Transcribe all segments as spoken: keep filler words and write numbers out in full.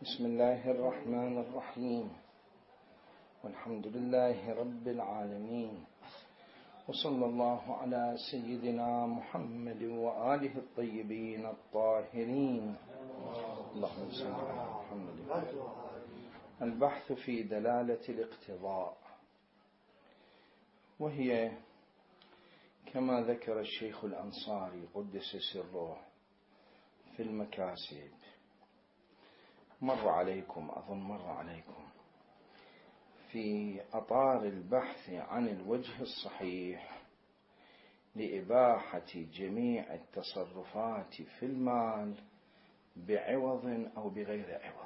بسم الله الرحمن الرحيم، والحمد لله رب العالمين، وصلى الله على سيدنا محمد وآله الطيبين الطاهرين. اللهم صل على محمد. البحث في دلالة الاقتضاء، وهي كما ذكر الشيخ الأنصاري قدس سره في المكاسب. مر عليكم أظن مر عليكم في أطار البحث عن الوجه الصحيح لإباحة جميع التصرفات في المال بعوض أو بغير عوض،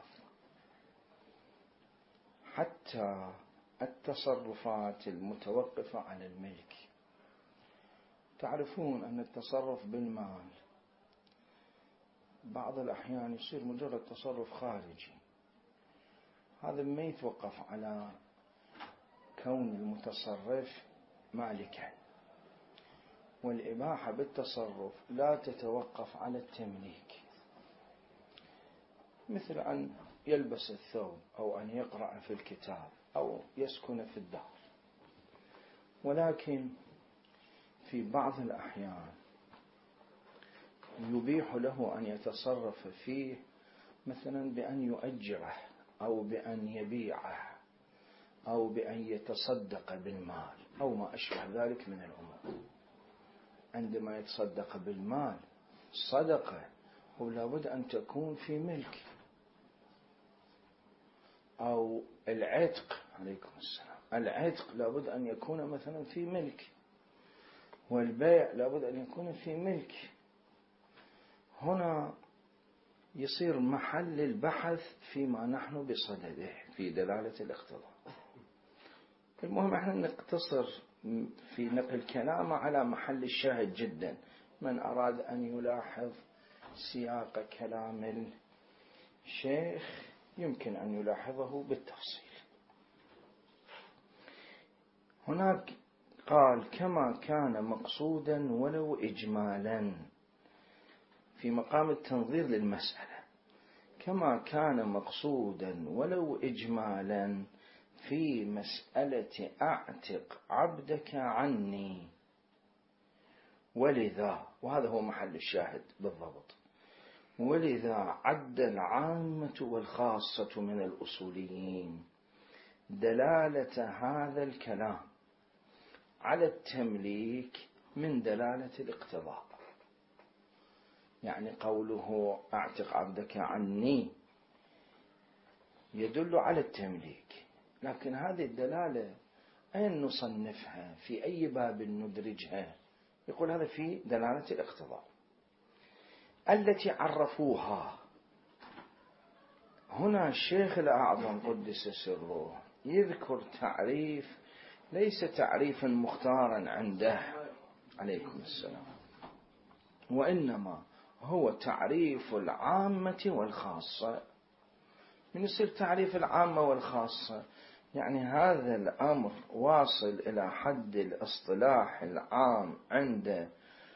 حتى التصرفات المتوقفة على الملك. تعرفون أن التصرف بالمال بعض الأحيان يصير مجرد تصرف خارجي، هذا ما يتوقف على كون المتصرف مالكا، والإباحة بالتصرف لا تتوقف على التمليك، مثل أن يلبس الثوب أو أن يقرأ في الكتاب أو يسكن في الدار. ولكن في بعض الأحيان يبيح له أن يتصرف فيه، مثلا بأن يؤجره أو بأن يبيعه أو بأن يتصدق بالمال أو ما أشبه ذلك من الأمور. عندما يتصدق بالمال صدقة ولا بد أن تكون في ملك، أو العتق عليكم السلام، العتق لا بد أن يكون مثلا في ملك، والبيع لا بد أن يكون في ملك. هنا يصير محل البحث فيما نحن بصدده في دلالة الاقتضاء. المهم احنا نقتصر في نقل كلامه على محل الشاهد جدا. من أراد أن يلاحظ سياق كلام الشيخ يمكن أن يلاحظه بالتفصيل. هناك قال كما كان مقصودا ولو إجمالا، في مقام التنظير للمسألة، كما كان مقصودا ولو إجمالا في مسألة أعتق عبدك عني، ولذا، وهذا هو محل الشاهد بالضبط، ولذا عد العامة والخاصة من الأصوليين دلالة هذا الكلام على التمليك من دلالة الاقتضاء. يعني قوله أعتق عبدك عني يدل على التمليك، لكن هذه الدلالة أين نصنفها؟ في أي باب ندرجها؟ يقول هذا في دلالة الاقتضاء التي عرفوها. هنا الشيخ الأعظم قدس سره يذكر تعريف ليس تعريفا مختارا عنده عليكم السلام، وإنما هو تعريف العامة والخاصة. من يصير تعريف العامة والخاصة؟ يعني هذا الأمر واصل إلى حد الاصطلاح العام عند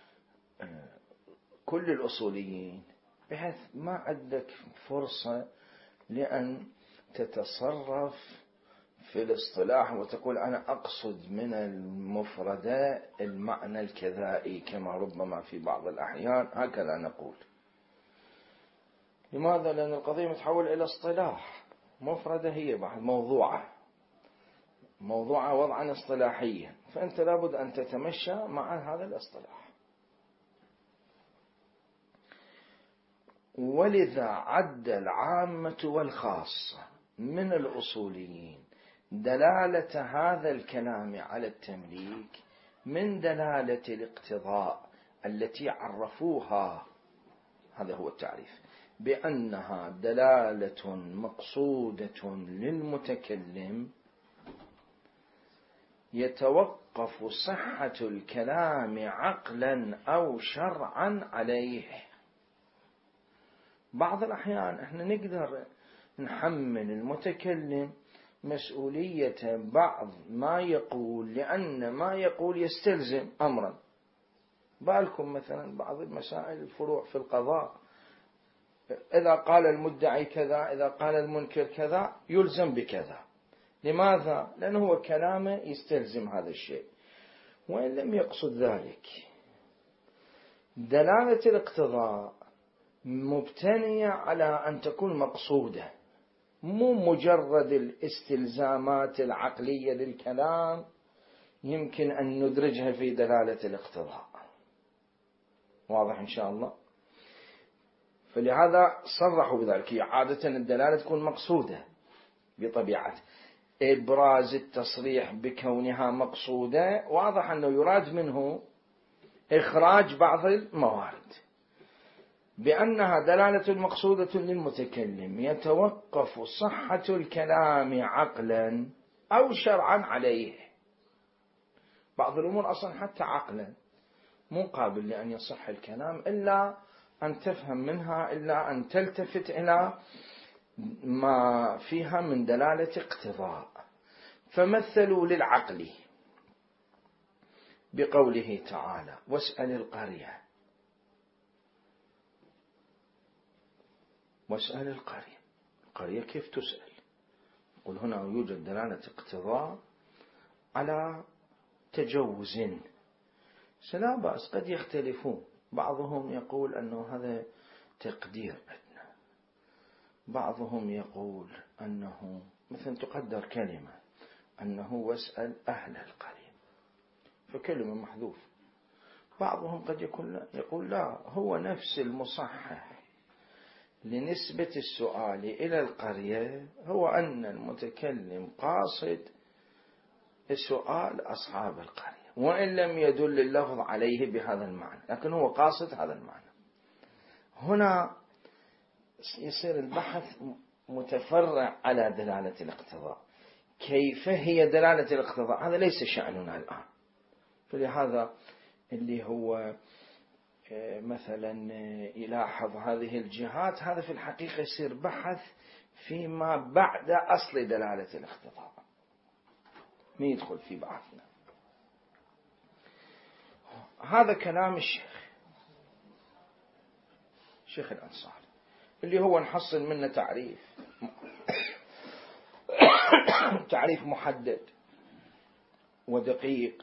كل الأصوليين، بحيث ما عندك فرصة لأن تتصرف في الاصطلاح وتقول أنا أقصد من المفردة المعنى الكذائي، كما ربما في بعض الأحيان هكذا نقول. لماذا؟ لأن القضية متحول إلى اصطلاح، مفردة هي بعد موضوعة موضوعة وضعا اصطلاحيا، فأنت لابد أن تتمشى مع هذا الاصطلاح. ولذا عد العامة والخاصة من الأصوليين دلالة هذا الكلام على التمليك من دلالة الاقتضاء التي عرفوها، هذا هو التعريف، بأنها دلالة مقصودة للمتكلم يتوقف صحة الكلام عقلا أو شرعا عليه. بعض الأحيان احنا نقدر نحمل المتكلم مسؤولية بعض ما يقول، لأن ما يقول يستلزم أمرا. بالكم مثلا بعض المسائل الفروع في القضاء إذا قال المدعي كذا، إذا قال المنكر كذا، يلزم بكذا. لماذا؟ لأنه هو كلامه يستلزم هذا الشيء، وإن لم يقصد ذلك. دلالة الاقتضاء مبتنية على أن تكون مقصودة، مو مجرد الاستلزامات العقلية للكلام يمكن أن ندرجها في دلالة الاقتضاء. واضح إن شاء الله؟ فلهذا صرحوا بذلك. عادة الدلالة تكون مقصودة بطبيعته. إبراز التصريح بكونها مقصودة واضح أنه يراد منه إخراج بعض الموارد، بأنها دلالة مقصودة للمتكلم يتوقف صحة الكلام عقلا أو شرعا عليه. بعض الأمور أصلا حتى عقلا مو قابل لأن يصح الكلام إلا أن تفهم منها، إلا أن تلتفت إلى ما فيها من دلالة اقتضاء. فمثلوا للعقل بقوله تعالى: واسأل القرية. واسأل القرية، القرية كيف تسأل؟ قل هنا يوجد دلالة اقتضاء على تجوز. لا بأس، قد يختلفون. بعضهم يقول أنه هذا تقدير أدنى، بعضهم يقول أنه مثلا تقدر كلمة أنه واسأل أهل القرية، فكلمة محذوف. بعضهم قد يقول, يقول لا، هو نفس المصحح لنسبة السؤال إلى القرية هو أن المتكلم قاصد السؤال أصحاب القرية، وإن لم يدل اللفظ عليه بهذا المعنى، لكن هو قاصد هذا المعنى. هنا يصير البحث متفرع على دلالة الاقتضاء. كيف هي دلالة الاقتضاء؟ هذا ليس شأننا الآن. فلهذا اللي هو مثلا يلاحظ هذه الجهات، هذا في الحقيقة يصير بحث فيما بعد أصل دلالة الاقتضاء، ما يدخل في بحثنا. هذا كلام الشيخ شيخ الأنصاري اللي هو نحصل منه تعريف تعريف محدد ودقيق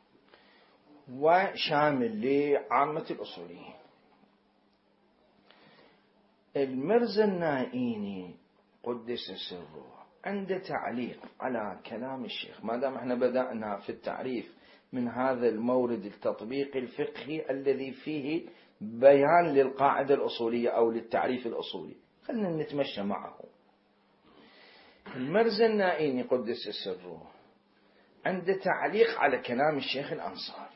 وشامل لعامة الأصوليين. المرزا النائيني قدس سره عنده تعليق على كلام الشيخ. ما دام احنا بدأنا في التعريف من هذا المورد التطبيقي الفقهي الذي فيه بيان للقاعدة الأصولية أو للتعريف الأصولي، خلنا نتمشى معه. المرزا النائيني قدس سره عنده تعليق على كلام الشيخ الأنصاري،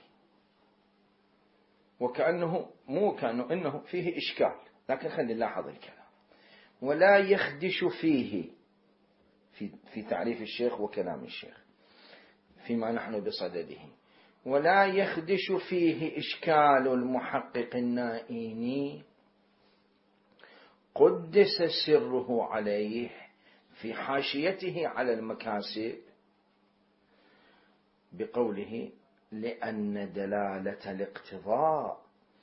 وكأنه مو كأنه إنه فيه إشكال، لكن خلينا نلاحظ الكلام. ولا يخدش فيه في في تعريف الشيخ وكلام الشيخ فيما نحن بصدده، ولا يخدش فيه إشكال المحقق النائيني قدس سره عليه في حاشيته على المكاسب بقوله: لأن دلالة الاقتضاء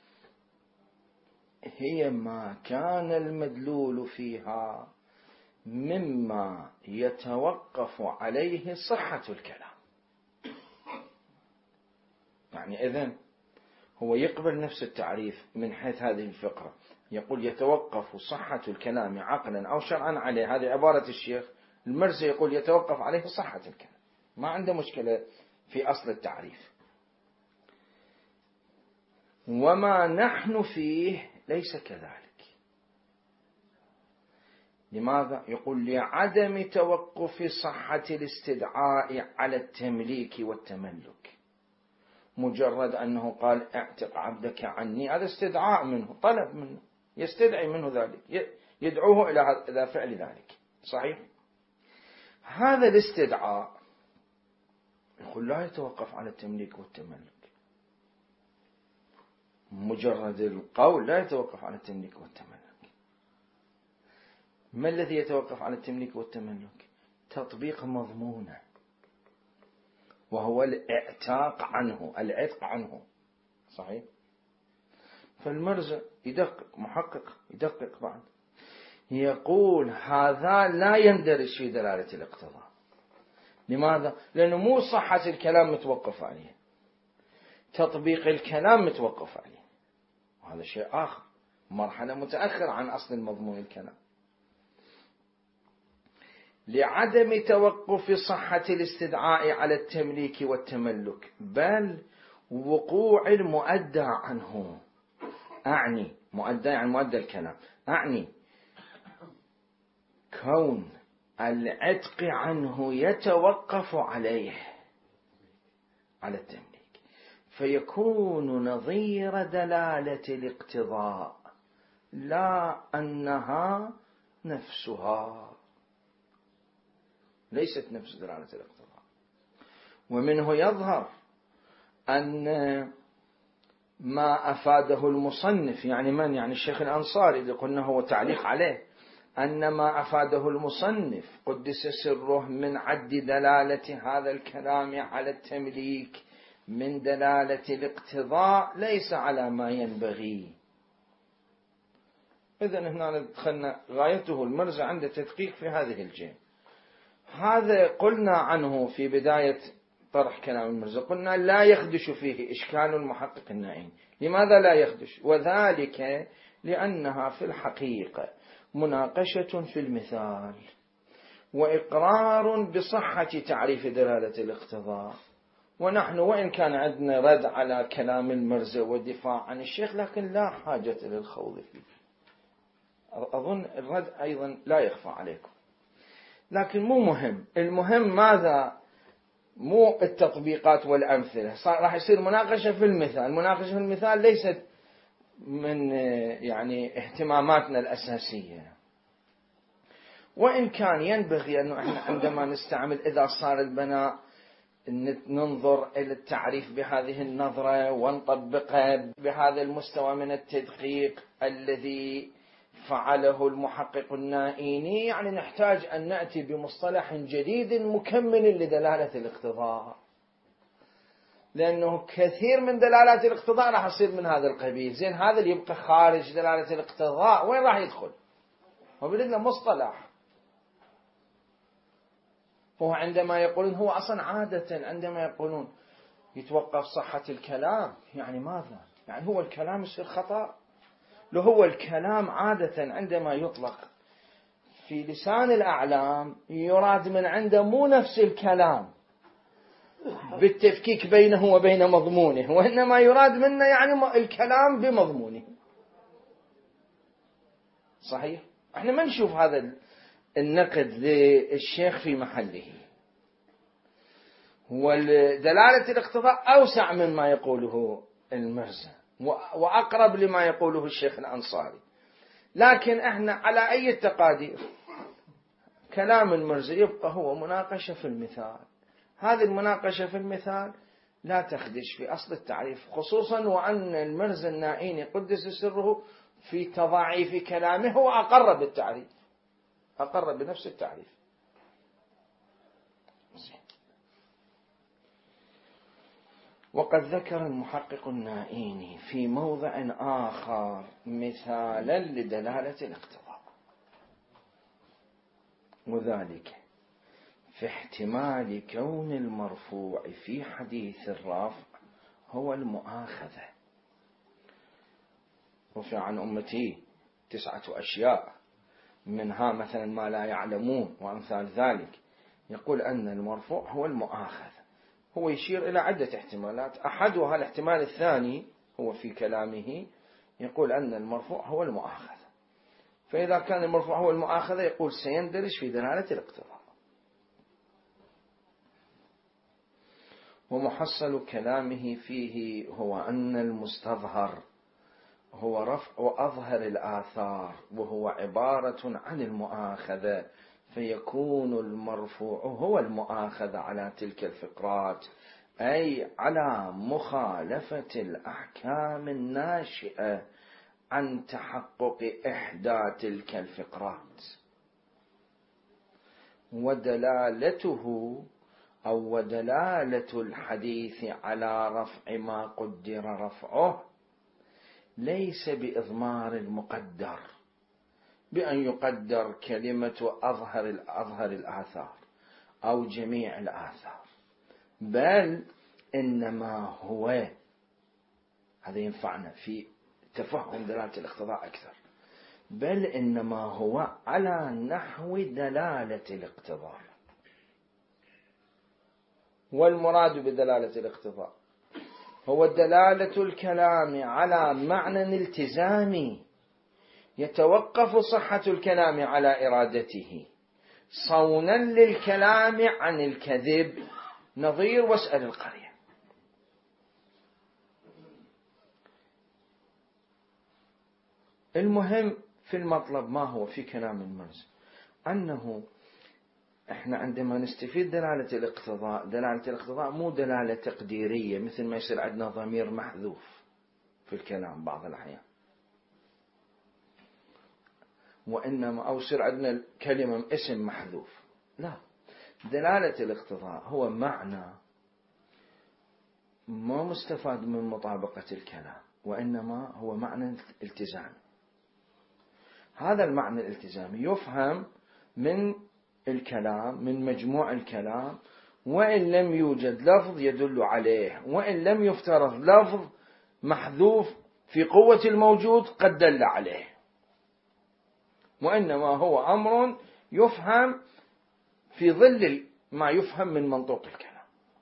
هي ما كان المدلول فيها مما يتوقف عليه صحة الكلام. يعني إذن هو يقبل نفس التعريف من حيث هذه الفقرة، يقول يتوقف صحة الكلام عقلا أو شرعا عليه. هذه عبارة الشيخ. المرزي يقول يتوقف عليه صحة الكلام، ما عنده مشكلة في أصل التعريف. وما نحن فيه ليس كذلك. لماذا؟ يقول لعدم توقف صحة الاستدعاء على التمليك والتملك. مجرد أنه قال اعتق عبدك عني، هذا استدعاء منه، طلب منه، يستدعي منه ذلك، يدعوه إلى فعل ذلك. صحيح؟ هذا الاستدعاء يقول لا يتوقف على التمليك والتملك. مجرد القول لا يتوقف على التمليك والتملك. ما الذي يتوقف على التمليك والتملك؟ تطبيق مضمونه، وهو الاعتاق عنه، العتق عنه. صحيح؟ فالمرزا يدقق، محقق يدقق بعد، يقول هذا لا يندرج في دلالة الاقتضاء. لماذا؟ لأنه مو صحة الكلام متوقف عليه، تطبيق الكلام متوقف عليه، وهذا شيء آخر، مرحلة متأخرة عن أصل المضمون الكلام. لعدم توقف صحة الاستدعاء على التمليك والتملك، بل وقوع المؤدى عنه. أعني مؤدى يعني مؤدى الكلام، أعني كون العتق عنه يتوقف عليه على التمليك، فيكون نظير دلالة الاقتضاء لا أنها نفسها، ليست نفس دلالة الاقتضاء. ومنه يظهر أن ما أفاده المصنف، يعني من؟ يعني الشيخ الأنصاري اللي قلنا هو تعليق عليه، أن ما أفاده المصنف قدس سره من عد دلالة هذا الكلام على التمليك من دلالة الاقتضاء ليس على ما ينبغي. إذن هنا دخلنا غايته المرجع عند تدقيق في هذه الجهة. هذا قلنا عنه في بداية طرح كلام المرجع، قلنا لا يخدش فيه إشكال المحقق النائين. لماذا لا يخدش؟ وذلك لأنها في الحقيقة مناقشة في المثال وإقرار بصحة تعريف دلالة الاقتضاء. ونحن وإن كان عندنا رد على كلام المرزا والدفاع عن الشيخ، لكن لا حاجة للخوض فيه. أظن الرد أيضا لا يخفى عليكم، لكن مو مهم. المهم ماذا؟ مو التطبيقات والأمثلة. راح يصير مناقشة في المثال. مناقشة في المثال ليست من يعني اهتماماتنا الأساسية، وإن كان ينبغي أنه إحنا عندما نستعمل إذا صار البناء ننظر إلى التعريف بهذه النظرة ونطبقها بهذا المستوى من التدقيق الذي فعله المحقق النائيني. يعني نحتاج أن نأتي بمصطلح جديد مكمل لدلالة الاقتضاء، لأنه كثير من دلالات الاقتضاء راح يصير من هذا القبيل. زين هذا اللي يبقى خارج دلالة الاقتضاء وين راح يدخل؟ وبدنا مصطلح. هو عندما يقولون، هو أصلا عادة عندما يقولون يتوقف صحة الكلام، يعني ماذا؟ يعني هو الكلام يصير خطأ؟ لو هو الكلام عادة عندما يطلق في لسان الأعلام يراد من عنده مو نفس الكلام بالتفكيك بينه وبين مضمونه، وإنما يراد منه يعني الكلام بمضمونه. صحيح؟ احنا ما نشوف هذا النقد للشيخ في محله. ودلالة الاقتضاء أوسع مما يقوله المرزا وأقرب لما يقوله الشيخ الأنصاري، لكن احنا على أي التقادير كلام المرزا يبقى هو مناقشة في المثال. هذه المناقشة في المثال لا تخدش في أصل التعريف، خصوصا وأن المرزا النائيني قدس سره في تضاعيف كلامه هو أقر بالتعريف، أقر بنفس التعريف. وقد ذكر المحقق النائيني في موضع آخر مثالا لدلالة الاقتضاء، وذلك في احتمال كون المرفوع في حديث الرافع هو المؤاخذة. رفع عن أمتي تسعة أشياء، منها مثلا ما لا يعلمون وأمثال ذلك. يقول أن المرفوع هو المؤاخذة. هو يشير إلى عدة احتمالات، أحدها الاحتمال الثاني هو في كلامه يقول أن المرفوع هو المؤاخذة. فإذا كان المرفوع هو المؤاخذة يقول سيندرج في دلالة الاقتضاء. ومحصل كلامه فيه هو أن المستظهر هو رفع وأظهر الآثار، وهو عبارة عن المؤاخذة، فيكون المرفوع هو المؤاخذة على تلك الفقرات، أي على مخالفة الأحكام الناشئة عن تحقق إحدى تلك الفقرات. ودلالته أو ودلالة الحديث على رفع ما قدر رفعه ليس بإضمار المقدر، بأن يقدر كلمة أظهر أظهر الآثار أو جميع الآثار، بل إنما هو، هذا ينفعنا في تفهم دلالة الاقتضاء أكثر، بل إنما هو على نحو دلالة الاقتضاء. والمراد بدلالة الاقتضاء هو دلالة الكلام على معنى التزامي يتوقف صحة الكلام على إرادته صونا للكلام عن الكذب، نظير واسأل القرية. المهم في المطلب ما هو في كلام المرزي؟ أنه احنا عندما نستفيد دلالة الاقتضاء، دلالة الاقتضاء مو دلالة تقديرية مثل ما يصير عندنا ضمير محذوف في الكلام بعض الأحيان، وإنما أو يصير عندنا كلمة اسم محذوف. لا، دلالة الاقتضاء هو معنى ما مستفاد من مطابقة الكلام، وإنما هو معنى التزامي. هذا المعنى الالتزامي يفهم من الكلام، من مجموع الكلام، وإن لم يوجد لفظ يدل عليه، وإن لم يفترض لفظ محذوف في قوة الموجود قد دل عليه، وإنما هو أمر يفهم في ظل ما يفهم من منطوق الكلام.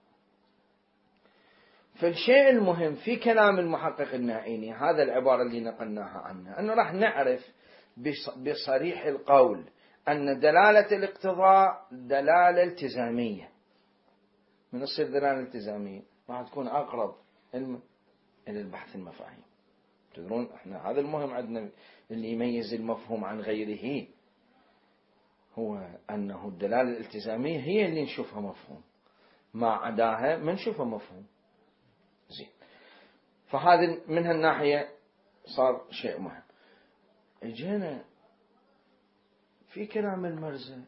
فالشيء المهم في كلام المحقق النائيني، هذا العبارة اللي نقلناها عنه، أنه راح نعرف بصريح القول أن دلالة الاقتضاء دلالة التزامية. من تصير دلالة التزامية راح تكون أقرب إلى البحث المفاهيم. تدرون احنا هذا المهم عندنا اللي يميز المفهوم عن غيره، هو أنه الدلالة الالتزامية هي اللي نشوفها مفهوم، ما عداها ما نشوفها مفهوم. زين، فهذا من هالناحية صار شيء مهم. اجينا في كلام المرزي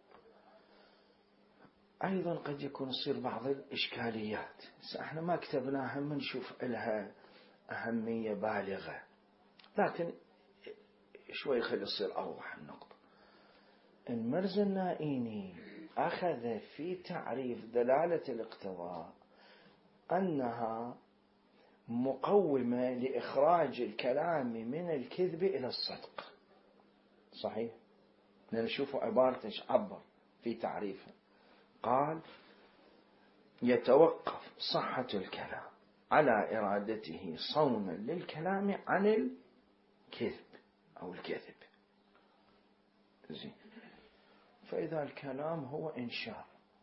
أيضا قد يكون يصير بعض الإشكاليات، احنا ما كتبناها من نشوف لها أهمية بالغة، لكن شوي خلي يصير أوضح النقطة. المرزي النائيني أخذ في تعريف دلالة الاقتضاء أنها مقومة لإخراج الكلام من الكذب إلى الصدق. صحيح؟ نشوف عبارة ايش عبر في تعريفها، قال يتوقف صحة الكلام على إرادته صونا للكلام عن الكذب أو الكذب. زين، فإذا الكلام هو إنشاء،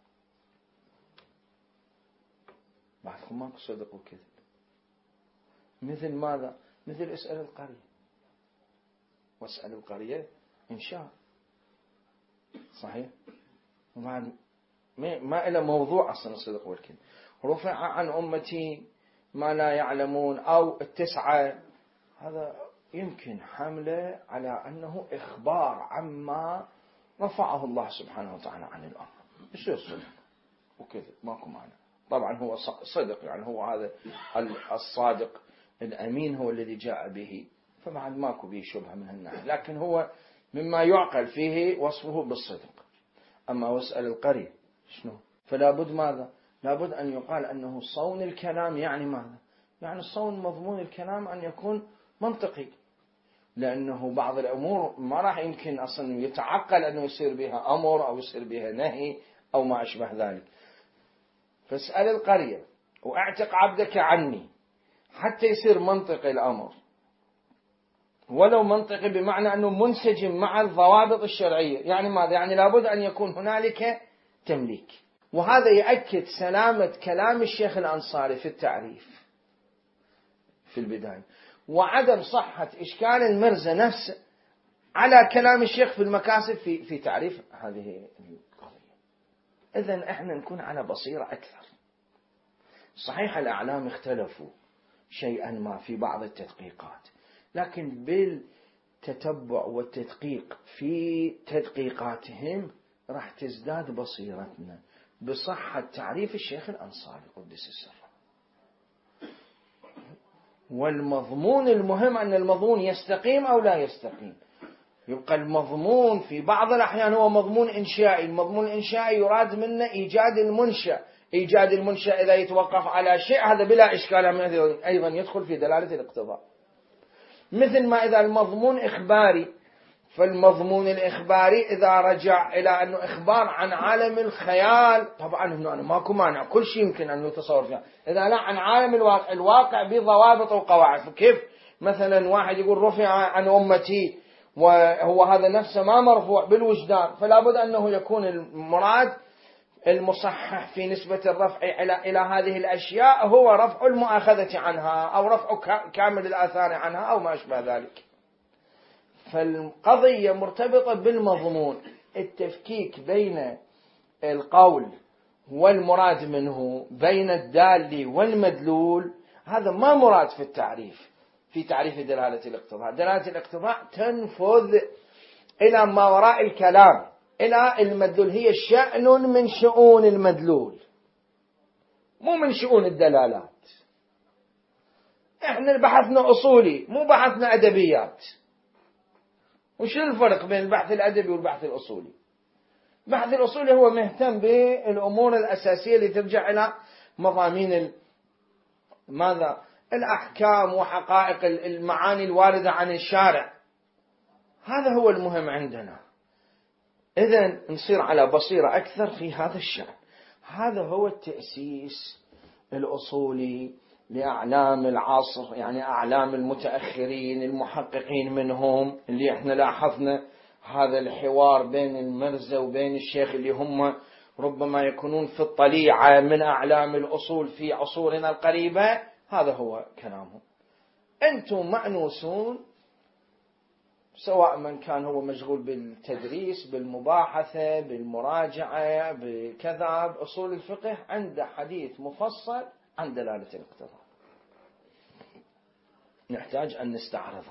بعضكم ماكو صدق وكذب، مثل ماذا؟ مثل اسأل القرية، واسأل القرية إنشاء. صحيح؟ وبعد ما إلى موضوع أصلا الصدق والكذب. رفع عن أمتي ما لا يعلمون أو التسعة، هذا يمكن حمله على أنه إخبار عما رفعه الله سبحانه وتعالى عن الأمر. يصير صدق وكذب ماكو معنى. طبعا هو صدق، يعني هو هذا الصادق الأمين هو الذي جاء به، فبعد ماكو به شبهة من هالناحية، لكن هو مما يعقل فيه وصفه بالصدق. أما واسأل القرية شنو؟ فلا بد ماذا؟ لا بد أن يقال أنه صون الكلام، يعني ماذا؟ يعني صون مضمون الكلام أن يكون منطقي، لأنه بعض الأمور ما راح يمكن أصلا يتعقل أنه يصير بها أمر أو يصير بها نهي أو ما أشبه ذلك. فاسأل القرية واعتق عبدك عني، حتى يصير منطقي الأمر، ولو منطقي بمعنى أنه منسجم مع الضوابط الشرعية. يعني ماذا؟ يعني لابد أن يكون هنالك تمليك. وهذا يؤكد سلامة كلام الشيخ الأنصاري في التعريف في البداية، وعدم صحة إشكال المرزي نفسه على كلام الشيخ في المكاسب في في تعريف هذه القضية. إذن إحنا نكون على بصيرة أكثر. صحيح الأعلام اختلفوا شيئا ما في بعض التدقيقات، لكن بالتتبع والتدقيق في تدقيقاتهم راح تزداد بصيرتنا بصحة تعريف الشيخ الأنصاري قدس السر. والمضمون المهم أن المضمون يستقيم أو لا يستقيم. يبقى المضمون في بعض الأحيان هو مضمون إنشائي. المضمون الإنشائي يراد منه إيجاد المنشأ. إيجاد المنشأ إذا يتوقف على شيء هذا بلا إشكال أيضا يدخل في دلالة الاقتضاء. مثل ما إذا المضمون إخباري، فالمضمون الإخباري إذا رجع إلى أنه إخبار عن عالم الخيال، طبعا هنا أنا ماكو مانع، كل شيء يمكن أن يتصور فيها. إذا لا عن عالم الواقع، الواقع بضوابط وقواعد. فكيف مثلا واحد يقول رفع عن أمتي وهو هذا نفسه ما مرفوع بالوجدان، فلا بد أنه يكون المراد المصحح في نسبة الرفع إلى إلى هذه الأشياء هو رفع المؤاخذة عنها أو رفع كامل الآثار عنها أو ما أشبه ذلك. فالقضية مرتبطة بالمضمون. التفكيك بين القول والمراد منه، بين الدال والمدلول، هذا ما مراد في التعريف، في تعريف دلالة الاقتضاء. دلالة الاقتضاء تنفذ إلى ما وراء الكلام، إلى المدلول. هي شأن من شؤون المدلول، مو من شؤون الدلالات. احنا بحثنا أصولي، مو بحثنا أدبيات. وش الفرق بين البحث الأدبي والبحث الأصولي؟ البحث الأصولي هو مهتم بالأمور الأساسية اللي ترجع إلى مضامين ماذا؟ الأحكام وحقائق المعاني الواردة عن الشارع. هذا هو المهم عندنا. إذن نصير على بصيرة أكثر في هذا الشأن. هذا هو التأسيس الأصولي لأعلام العصر، يعني أعلام المتأخرين المحققين منهم، اللي احنا لاحظنا هذا الحوار بين المرزا وبين الشيخ اللي هم ربما يكونون في الطليعة من أعلام الأصول في عصورنا القريبة. هذا هو كلامهم. أنتم مأنوسون، سواء من كان هو مشغول بالتدريس، بالمباحثة، بالمراجعة، بكذا بأصول الفقه، عنده حديث مفصل عن دلالة الاقتضاء نحتاج أن نستعرضه.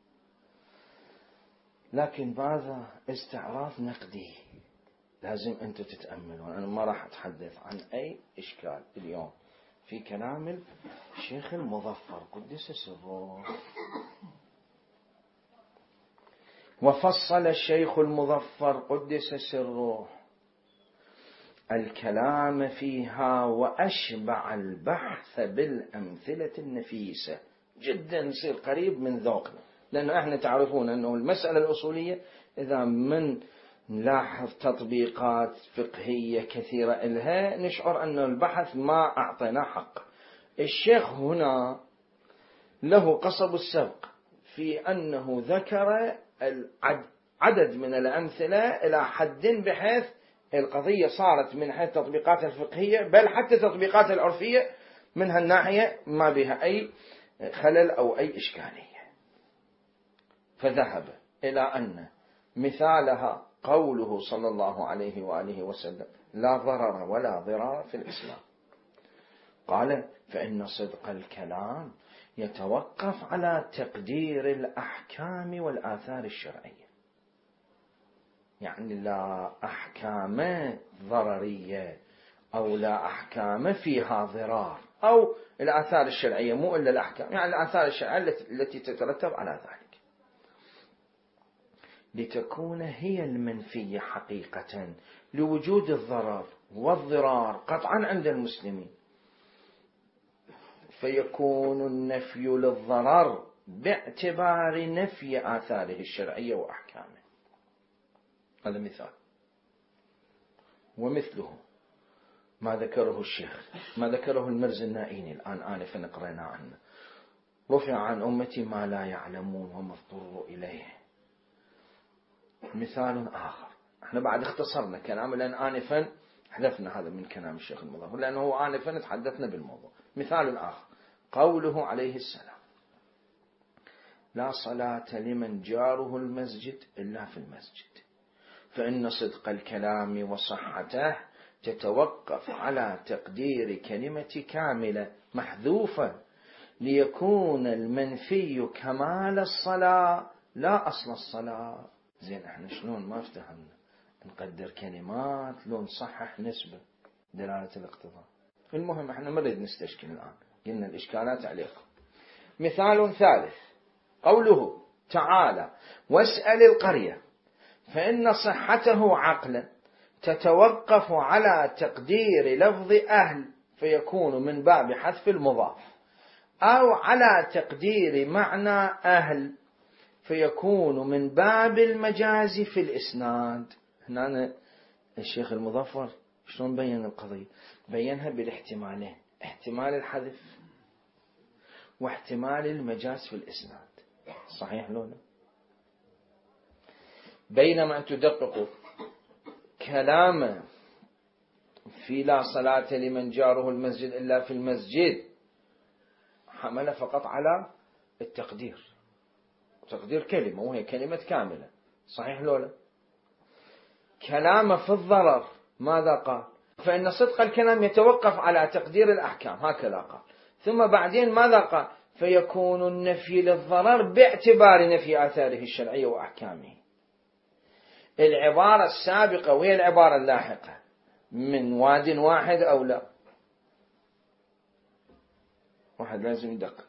لكن ماذا؟ استعراض نقدي. لازم أنتم تتأملون. أنا ما راح أتحدث عن أي إشكال اليوم في كلام الشيخ المظفر قدس سره. وفصل الشيخ المظفر قدس سره الكلام فيها وأشبع البحث بالأمثلة النفيسة جدا. نصير قريب من ذوقنا، لأنه احنا تعرفون أنه المسألة الأصولية إذا من نلاحظ تطبيقات فقهية كثيرة إلها نشعر أن البحث ما أعطينا حق. الشيخ هنا له قصب السبق في أنه ذكر عدد من الأمثلة إلى حد بحيث القضية صارت من حيث تطبيقات الفقهية بل حتى تطبيقات العرفية من هالناحية ما بها أي خلل أو أي إشكالية. فذهب إلى أن مثالها قوله صلى الله عليه وآله وسلم لا ضرر ولا ضرار في الإسلام. قال فإن صدق الكلام يتوقف على تقدير الأحكام والآثار الشرعية. يعني لا أحكام ضررية أو لا أحكام فيها ضرار، أو الآثار الشرعية مو إلا الأحكام، يعني الآثار الشرعية التي تترتب على ذلك، لتكون هي المنفية حقيقة لوجود الضرر والضرار قطعا عند المسلمين، فيكون النفي للضرر باعتبار نفي آثاره الشرعية وأحكامه. هذا مثال. ومثله ما ذكره الشيخ، ما ذكره المرزا النائيني الآن آنفا قرأنا عنه، رفع عن أمتي ما لا يعلمون وما اضطروا إليه. مثال آخر، احنا بعد اختصرنا كلام لأن آنفا حذفنا هذا من كلام الشيخ المظفر لأنه آنفا تحدثنا بالموضوع. مثال آخر قوله عليه السلام لا صلاة لمن جاره المسجد إلا في المسجد، فإن صدق الكلام وصحته تتوقف على تقدير كلمة كاملة محذوفة ليكون المنفي كمال الصلاة لا أصل الصلاة. زين احنا شلون ما افتهمنا نقدر كلمات لو نصحح نسبة دلالة الاقتضاء. المهم احنا ما نريد نستشكل الآن، قلنا الإشكالات عليكم. مثال ثالث قوله تعالى واسأل القرية فإن صحته عقلا تتوقف على تقدير لفظ أهل فيكون من باب حذف المضاف، أو على تقدير معنى أهل فيكون من باب المجاز في الإسناد. هنا الشيخ المظفر شلون بين القضية؟ بينها بالاحتمالين، احتمال الحذف واحتمال المجاز في الإسناد. صحيح لولا؟ بينما تدقق كلام في لا صلاة لمن جاره المسجد إلا في المسجد حمل فقط على التقدير، تقدير كلمة وهي كلمة كاملة. صحيح لولا؟ كلام في الضرر ماذا قال؟ فإن صدق الكلام يتوقف على تقدير الأحكام، هكذا قال. ثم بعدين ماذا قال؟ فيكون النفي للضرر باعتبار نفي آثاره الشرعية وأحكامه. العبارة السابقة وهي العبارة اللاحقة من واد واحد أو لا؟ واحد لازم يدقق.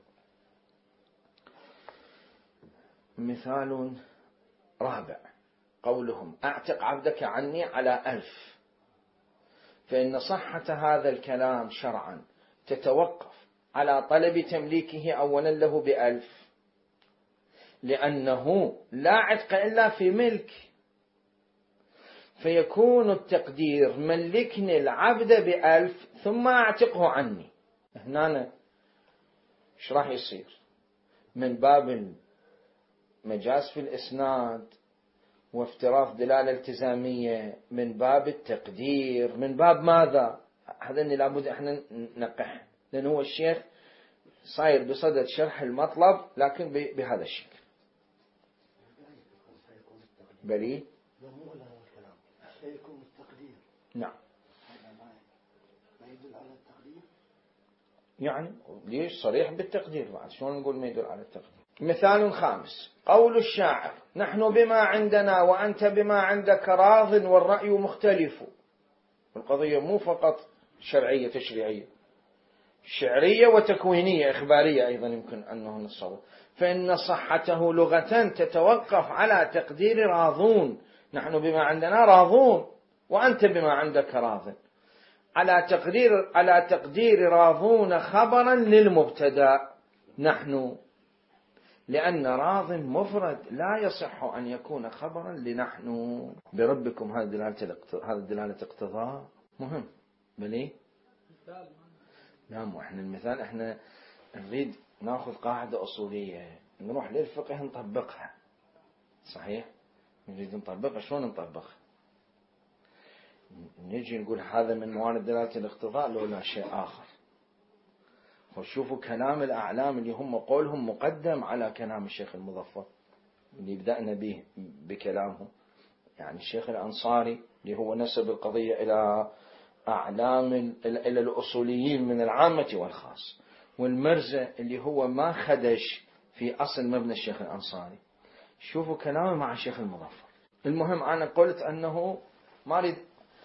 مثال رابع قولهم أعتق عبدك عني على ألف، فإن صحة هذا الكلام شرعا تتوقف على طلب تمليكه أولا له بألف، لأنه لا عتق إلا في ملك، فيكون التقدير ملكني العبد بألف ثم أعتقه عني. هنا ايش راح يصير؟ من باب المجاز في الإسناد وافتراض دلالة التزامية، من باب التقدير، من باب ماذا؟ هذا اللي لابد احنا ننقح، لأن هو الشيخ صاير بصدد شرح المطلب لكن بهذا الشكل. بلي سيكون التقدير. نعم. ما يدل على التقدير؟ يعني ليش صريح بالتقدير بعد، شلون نقول ما يدل على التقدير؟ مثال خامس قول الشاعر نحن بما عندنا وأنت بما عندك راض والرأي مختلف. القضية مو فقط شرعية تشريعية، شعرية وتكوينية إخبارية أيضا يمكن أنه نصور. فإن صحته لغة تتوقف على تقدير راضون، نحن بما عندنا راضون وأنت بما عندك راض، على تقدير على تقدير راضون خبرا للمبتدا نحن، لأن راض مفرد لا يصح أن يكون خبرا لنحن. بربكم هذا دلالة هذا دلالة اقتضاء مهم. بلي نعم. احنا المثال احنا نريد ناخذ قاعدة أصولية نروح للفقه نطبقها. صحيح؟ نريد نطبقها، شلون نطبقها؟ نجي نقول هذا من موارد دلالة الاقتضاء لو لا شيء آخر. وشوفوا كلام الأعلام اللي هم قولهم مقدم على كلام الشيخ المظفر اللي بدأنا به بكلامه، يعني الشيخ الأنصاري اللي هو نسب القضية إلى أعلام إلى الأصوليين من العامة والخاص، والمرزة اللي هو ما خدش في أصل مبنى الشيخ الأنصاري. شوفوا كلامه مع الشيخ المظفر. المهم أنا قلت أنه ما أريد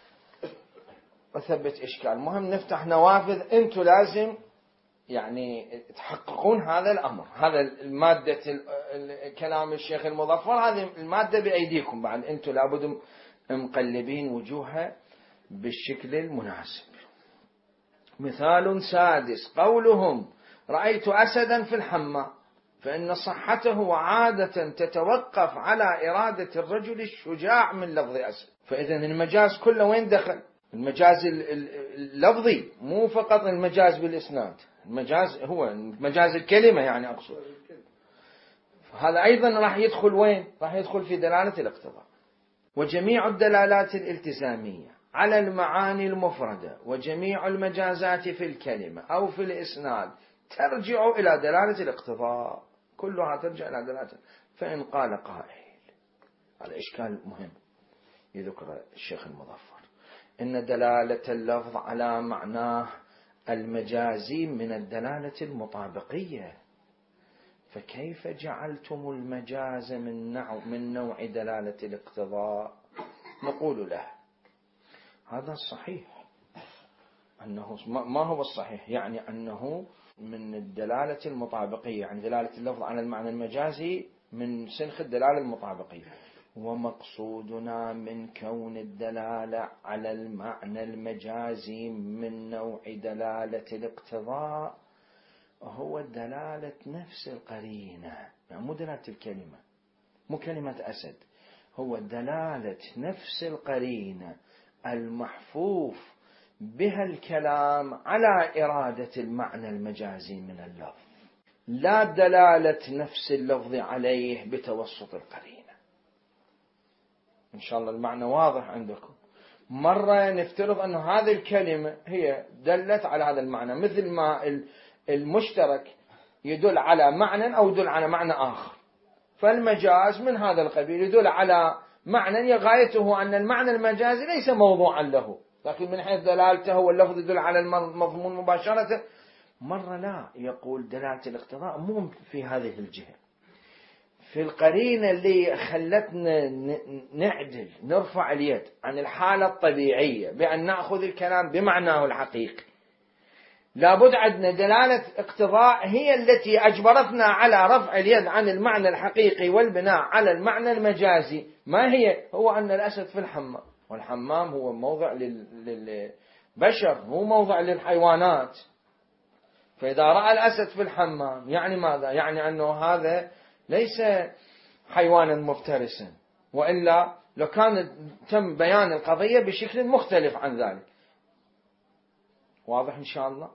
أثبت إشكال، المهم نفتح نوافذ. أنتوا لازم يعني تحققون هذا الأمر، هذا المادة كلام الشيخ المظفر، هذه المادة بأيديكم بعد، أنتوا لابد مقلبين وجوهها بالشكل المناسب. مثال سادس قولهم رأيت أسدا في الحمام، فإن صحته عادة تتوقف على إرادة الرجل الشجاع من لفظ أسد. فإذا المجاز كله وين دخل؟ المجاز اللفظي، مو فقط المجاز بالإسناد، المجاز هو مجاز الكلمة يعني أقصد. هذا أيضا راح يدخل وين؟ راح يدخل في دلالة الاقتضاء. وجميع الدلالات الالتزامية على المعاني المفردة وجميع المجازات في الكلمة أو في الإسناد ترجع إلى دلالة الاقتضاء، كلها ترجع إلى دلالة. فإن قال قائل، هذا إشكال مهم يذكر الشيخ المظفر، إن دلالة اللفظ على معناه المجازي من الدلالة المطابقية، فكيف جعلتم المجاز من نوع, من نوع دلالة الاقتضاء؟ نقول له هذا الصحيح، أنه ما هو الصحيح؟ يعني أنه من الدلالة المطابقية، يعني دلالة اللفظ على المعنى المجازي من سنخ الدلالة المطابقية. ومقصودنا من كون الدلالة على المعنى المجازي من نوع دلالة الاقتضاء هو دلالة نفس القرينة، يعني مو دلالة الكلمة، مو كلمة أسد، هو دلالة نفس القرينة المحفوف بها الكلام على إرادة المعنى المجازي من اللفظ، لا دلالة نفس اللفظ عليه بتوسط القرينة. إن شاء الله المعنى واضح عندكم. مرة نفترض أن هذه الكلمة هي دلت على هذا المعنى، مثل ما المشترك يدل على معنى أو يدل على معنى آخر، فالمجاز من هذا القبيل يدل على معنى غايته أن المعنى المجازي ليس موضوعا له، لكن من حيث دلالته واللفظ يدل على المضمون مباشرة. مرة لا، يقول دلالة الاقتضاء مو في هذه الجهة، في القرينة اللي خلتنا نعدل نرفع اليد عن الحالة الطبيعية بأن نأخذ الكلام بمعناه الحقيقي. لابد عندنا دلالة اقتضاء هي التي أجبرتنا على رفع اليد عن المعنى الحقيقي والبناء على المعنى المجازي. ما هي؟ هو أن الأسد في الحمام، والحمام هو موضع للبشر مو موضع للحيوانات. فإذا رأى الأسد في الحمام يعني ماذا؟ يعني أنه هذا ليس حيوانا مفترسا، وإلا لو كان تم بيان القضية بشكل مختلف عن ذلك. واضح إن شاء الله؟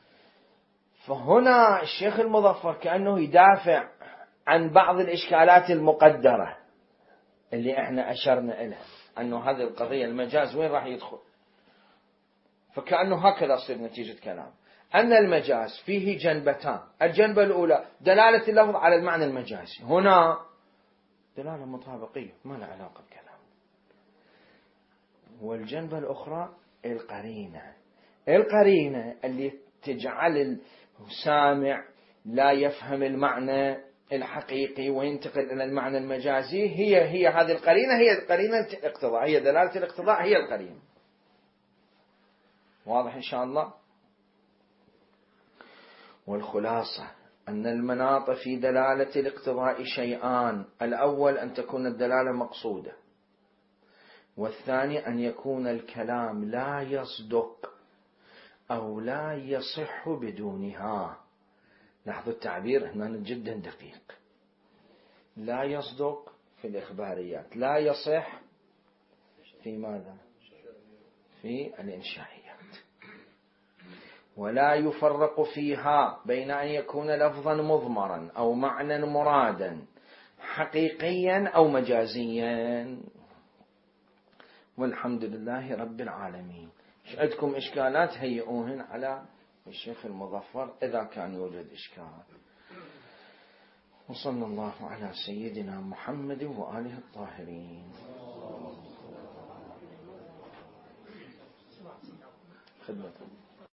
فهنا الشيخ المظفر كأنه يدافع عن بعض الإشكالات المقدرة اللي احنا أشرنا إليها، أنه هذه القضية المجاز وين راح يدخل. فكأنه هكذا تصير نتيجة كلام أن المجاز فيه جنبتان، الجنبة الأولى دلالة اللفظ على المعنى المجازي، هنا دلالة مطابقية ما لها علاقة بكلام. والجنبة الأخرى القرينة، القرينة اللي تجعل السامع لا يفهم المعنى الحقيقي وينتقل إلى المعنى المجازي، هي هي هذه القرينة، هي قرينة الاقتضاء، هي دلالة الاقتضاء، هي القرينة. واضح إن شاء الله؟ والخلاصة أن المناط في دلالة الاقتضاء شيئان: الأول أن تكون الدلالة مقصودة، والثاني أن يكون الكلام لا يصدق أو لا يصح بدونها. لاحظوا التعبير هنا جدا دقيق، لا يصدق في الإخباريات، لا يصح في ماذا؟ في الإنشائيات. ولا يفرق فيها بين أن يكون لفظا مضمرا أو معنى مرادا حقيقيا أو مجازيا. والحمد لله رب العالمين. عندكم إشكالات هيئوهن على الشيخ المظفر إذا كان يوجد إشكال. وصلى الله على سيدنا محمد وآله الطاهرين. خدمة